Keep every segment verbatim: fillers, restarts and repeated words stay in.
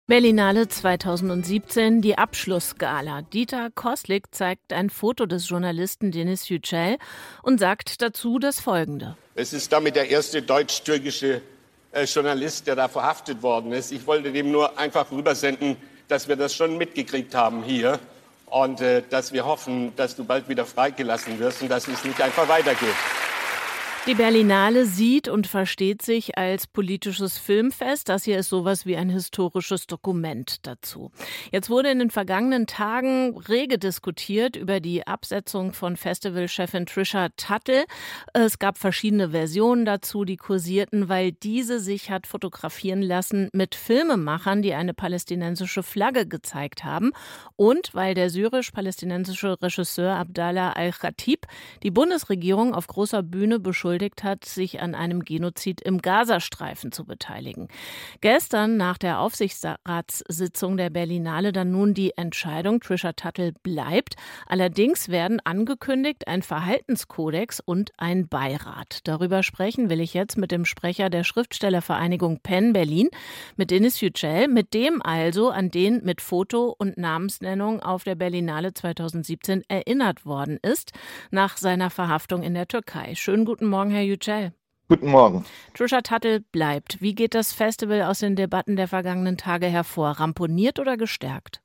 Berlinale zweitausendsiebzehn, die Abschlussgala. Dieter Koslik zeigt ein Foto des Journalisten Deniz Yücel und sagt dazu das Folgende. Es ist damit der erste deutsch-türkische äh, Journalist, der da verhaftet worden ist. Ich wollte dem nur einfach rübersenden, dass wir das schon mitgekriegt haben hier und äh, dass wir hoffen, dass du bald wieder freigelassen wirst und dass es nicht einfach weitergeht. Die Berlinale sieht und versteht sich als politisches Filmfest. Das hier ist sowas wie ein historisches Dokument dazu. Jetzt wurde in den vergangenen Tagen rege diskutiert über die Absetzung von Festivalchefin Trisha Tuttle. Es gab verschiedene Versionen dazu, die kursierten, weil diese sich hat fotografieren lassen mit Filmemachern, die eine palästinensische Flagge gezeigt haben, und weil der syrisch-palästinensische Regisseur Abdallah Al-Khatib die Bundesregierung auf großer Bühne beschuldigt hat, sich an einem Genozid im Gazastreifen zu beteiligen. Gestern nach der Aufsichtsratssitzung der Berlinale dann nun die Entscheidung, Trisha Tuttle bleibt. Allerdings werden angekündigt ein Verhaltenskodex und ein Beirat. Darüber sprechen will ich jetzt mit dem Sprecher der Schriftstellervereinigung PEN Berlin, mit Deniz Yücel, mit dem also, an den mit Foto und Namensnennung auf der Berlinale zweitausendsiebzehn erinnert worden ist, nach seiner Verhaftung in der Türkei. Schönen guten Morgen, Herr Yücel. Guten Morgen. Trisha Tuttle bleibt. Wie geht das Festival aus den Debatten der vergangenen Tage hervor? Ramponiert oder gestärkt?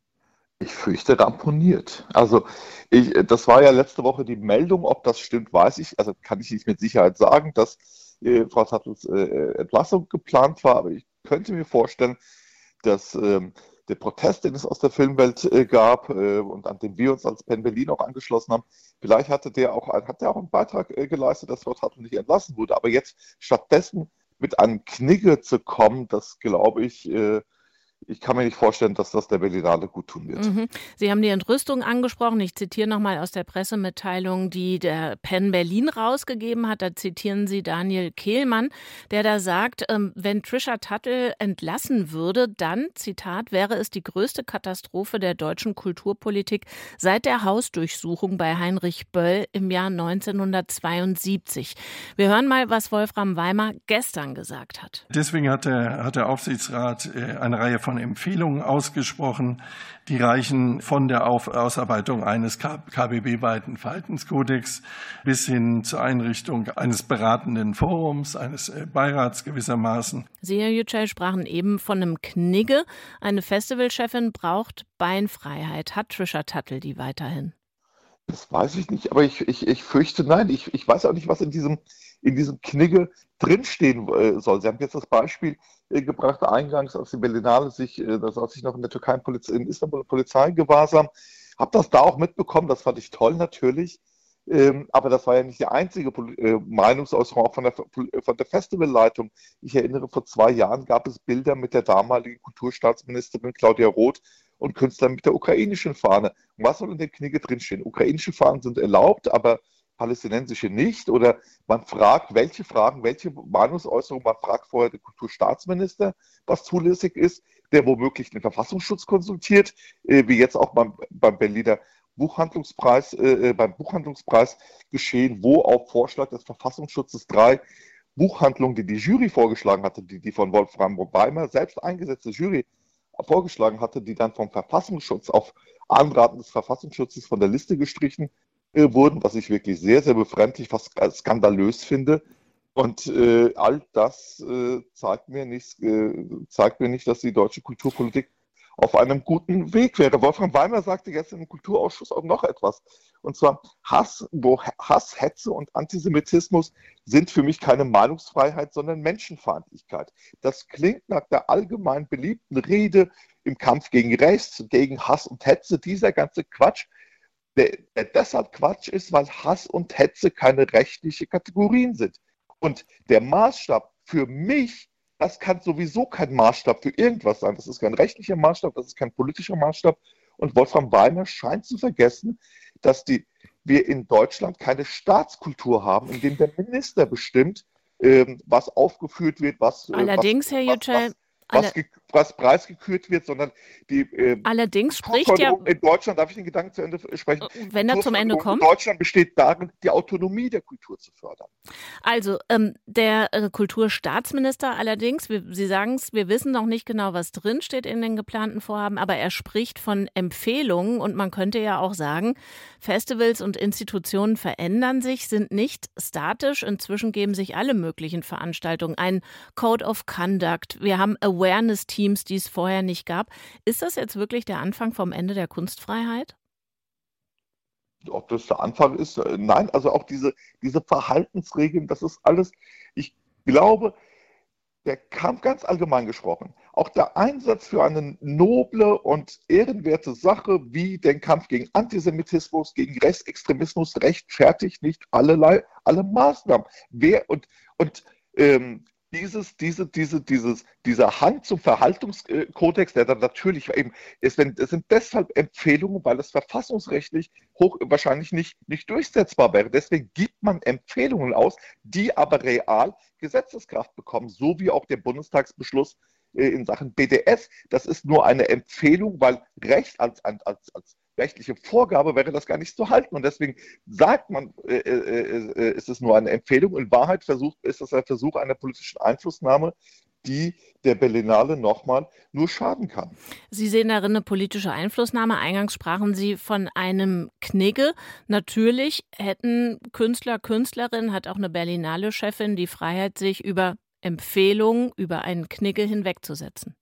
Ich fürchte ramponiert. Also ich, das war ja letzte Woche die Meldung, ob das stimmt, weiß ich, also kann ich nicht mit Sicherheit sagen, dass äh, Frau Tuttles äh, Entlassung geplant war, aber ich könnte mir vorstellen, dass ähm, der Protest, den es aus der Filmwelt äh, gab äh, und an den wir uns als PEN Berlin auch angeschlossen haben, vielleicht hatte der auch, hat der auch einen Beitrag äh, geleistet, dass Frau Tuttle nicht entlassen wurde. Aber jetzt stattdessen mit einem Knigge zu kommen, das glaube ich, äh, ich kann mir nicht vorstellen, dass das der Berlinale gut tun wird. Mhm. Sie haben die Entrüstung angesprochen. Ich zitiere nochmal aus der Pressemitteilung, die der PEN Berlin rausgegeben hat. Da zitieren Sie Daniel Kehlmann, der da sagt, wenn Trisha Tuttle entlassen würde, dann, Zitat, wäre es die größte Katastrophe der deutschen Kulturpolitik seit der Hausdurchsuchung bei Heinrich Böll im Jahr neunzehnhundertzweiundsiebzig. Wir hören mal, was Wolfram Weimar gestern gesagt hat. Deswegen hat der, hat der Aufsichtsrat eine Reihe von Empfehlungen ausgesprochen, die reichen von der Auf- Ausarbeitung eines K B B-weiten Verhaltenskodex bis hin zur Einrichtung eines beratenden Forums, eines Beirats gewissermaßen. Sie, Herr Yücel, sprachen eben von einem Knigge. Eine Festivalchefin braucht Beinfreiheit. Hat Trisha Tuttle die weiterhin? Das weiß ich nicht, aber ich, ich, ich fürchte nein. Ich, ich weiß auch nicht, was in diesem, in diesem Knigge drinstehen äh, soll. Sie haben jetzt das Beispiel äh, gebracht, eingangs, als die Berlinale sich, äh, das als ich noch in der Türkei in, Poliz- in Istanbul Polizeigewahrsam, habe das da auch mitbekommen, das fand ich toll natürlich, ähm, aber das war ja nicht die einzige Pol- äh, Meinungsäußerung auch von der, von der Festivalleitung. Ich erinnere, vor zwei Jahren gab es Bilder mit der damaligen Kulturstaatsministerin Claudia Roth und Künstlern mit der ukrainischen Fahne. Und was soll in dem Knigge drinstehen? Ukrainische Fahnen sind erlaubt, aber palästinensische nicht, oder man fragt, welche Fragen, welche Meinungsäußerung, man fragt vorher den Kulturstaatsminister, was zulässig ist, der womöglich den Verfassungsschutz konsultiert, äh, wie jetzt auch beim, beim Berliner Buchhandlungspreis, äh, beim Buchhandlungspreis geschehen, wo auf Vorschlag des Verfassungsschutzes drei Buchhandlungen, die die Jury vorgeschlagen hatte, die die von Wolfram Weimar selbst eingesetzte Jury vorgeschlagen hatte, die dann vom Verfassungsschutz auf Anraten des Verfassungsschutzes von der Liste gestrichen wurden, was ich wirklich sehr, sehr befremdlich, fast skandalös finde. Und äh, all das äh, zeigt mir nicht, äh, zeigt mir nicht, dass die deutsche Kulturpolitik auf einem guten Weg wäre. Wolfram Weimar sagte jetzt im Kulturausschuss auch noch etwas. Und zwar Hass, wo Hass, Hetze und Antisemitismus sind für mich keine Meinungsfreiheit, sondern Menschenfeindlichkeit. Das klingt nach der allgemein beliebten Rede im Kampf gegen Rechts, gegen Hass und Hetze. Dieser ganze Quatsch, der, der deshalb Quatsch ist, weil Hass und Hetze keine rechtliche Kategorien sind. Und der Maßstab für mich, das kann sowieso kein Maßstab für irgendwas sein. Das ist kein rechtlicher Maßstab, das ist kein politischer Maßstab. Und Wolfram Weimar scheint zu vergessen, dass die, wir in Deutschland keine Staatskultur haben, in dem der Minister bestimmt, ähm, was aufgeführt wird, was... Allerdings, was, Herr Yücel... was, was, was preisgekürt wird, sondern die äh, Allerdings spricht ja, in Deutschland, darf ich den Gedanken zu Ende sprechen? Wenn er zum Ende kommt. In Deutschland besteht darin, die Autonomie der Kultur zu fördern. Also ähm, der äh, Kulturstaatsminister allerdings, wir, Sie sagen es, wir wissen noch nicht genau, was drinsteht in den geplanten Vorhaben, aber er spricht von Empfehlungen und man könnte ja auch sagen, Festivals und Institutionen verändern sich, sind nicht statisch. Inzwischen geben sich alle möglichen Veranstaltungen einen Code of Conduct. Wir haben Awareness-Teams, die es vorher nicht gab. Ist das jetzt wirklich der Anfang vom Ende der Kunstfreiheit? Ob das der Anfang ist? Nein, also auch diese, diese Verhaltensregeln, das ist alles, ich glaube, der Kampf, ganz allgemein gesprochen, auch der Einsatz für eine noble und ehrenwerte Sache wie den Kampf gegen Antisemitismus, gegen Rechtsextremismus rechtfertigt nicht allerlei, alle Maßnahmen. Wer und, und ähm, Dieses, diese, diese, dieses, dieser Hang zum Verhaltenskodex, der dann natürlich eben ist, wenn, es sind deshalb Empfehlungen, weil es verfassungsrechtlich hoch wahrscheinlich nicht, nicht durchsetzbar wäre. Deswegen gibt man Empfehlungen aus, die aber real Gesetzeskraft bekommen, so wie auch der Bundestagsbeschluss äh, in Sachen B D S. Das ist nur eine Empfehlung, weil Recht als, als, als rechtliche Vorgabe wäre das gar nicht zu halten. Und deswegen sagt man, äh, äh, äh, ist es nur eine Empfehlung. In Wahrheit versucht, ist es ein Versuch einer politischen Einflussnahme, die der Berlinale nochmal nur schaden kann. Sie sehen darin eine politische Einflussnahme. Eingangs sprachen Sie von einem Knigge. Natürlich hätten Künstler, Künstlerinnen, hat auch eine Berlinale-Chefin die Freiheit, sich über Empfehlungen, über einen Knigge hinwegzusetzen.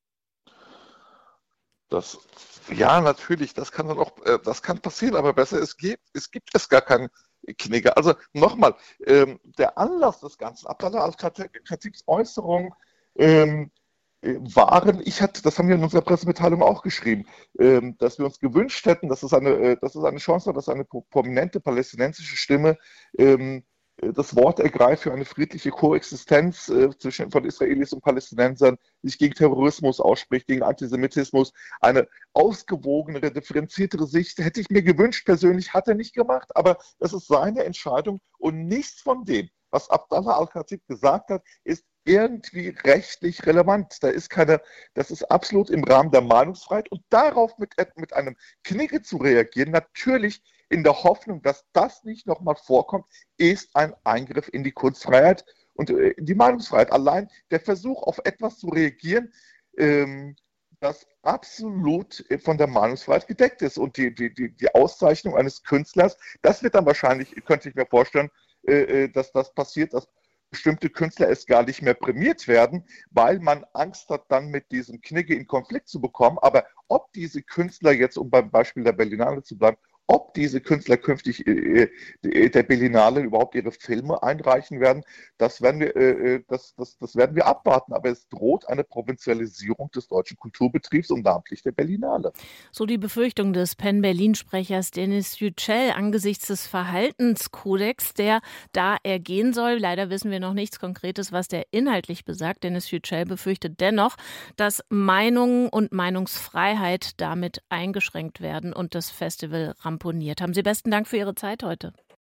Das, ja, natürlich, das kann dann auch, äh, das kann passieren, aber besser, es gibt, es gibt es gar keinen Knigge. Also nochmal, ähm, der Anlass des Ganzen, Abdallah al-Khatibs Äußerung, ähm, äh, waren, ich hatte, das haben wir in unserer Pressemitteilung auch geschrieben, ähm, dass wir uns gewünscht hätten, dass es eine, äh, dass es eine Chance hat, dass eine prominente palästinensische Stimme ähm, das Wort ergreift für eine friedliche Koexistenz äh, zwischen von Israelis und Palästinensern, sich gegen Terrorismus ausspricht, gegen Antisemitismus, eine ausgewogenere, differenziertere Sicht. Hätte ich mir gewünscht, persönlich hat er nicht gemacht, aber das ist seine Entscheidung und nichts von dem, was Abdallah al-Khatib gesagt hat, ist irgendwie rechtlich relevant. Da ist keine, das ist absolut im Rahmen der Meinungsfreiheit und darauf mit, mit einem Knigge zu reagieren, natürlich in der Hoffnung, dass das nicht nochmal vorkommt, ist ein Eingriff in die Kunstfreiheit und in die Meinungsfreiheit. Allein der Versuch, auf etwas zu reagieren, ähm, das absolut von der Meinungsfreiheit gedeckt ist. Und die, die, die, die Auszeichnung eines Künstlers, das wird dann wahrscheinlich, könnte ich mir vorstellen, äh, dass das passiert, dass bestimmte Künstler es gar nicht mehr prämiert werden, weil man Angst hat, dann mit diesem Knigge in Konflikt zu bekommen. Aber ob diese Künstler jetzt, um beim Beispiel der Berlinale zu bleiben, ob diese Künstler künftig äh, der Berlinale überhaupt ihre Filme einreichen werden, das werden wir, äh, das, das, das werden wir abwarten. Aber es droht eine Provinzialisierung des deutschen Kulturbetriebs und namentlich der Berlinale. So die Befürchtung des Penn-Berlin-Sprechers Denis Yücel angesichts des Verhaltenskodex, der da ergehen soll. Leider wissen wir noch nichts Konkretes, was der inhaltlich besagt. Denis Yücel befürchtet dennoch, dass Meinungen und Meinungsfreiheit damit eingeschränkt werden und das Festival ramponiert. Haben Sie besten Dank für Ihre Zeit heute.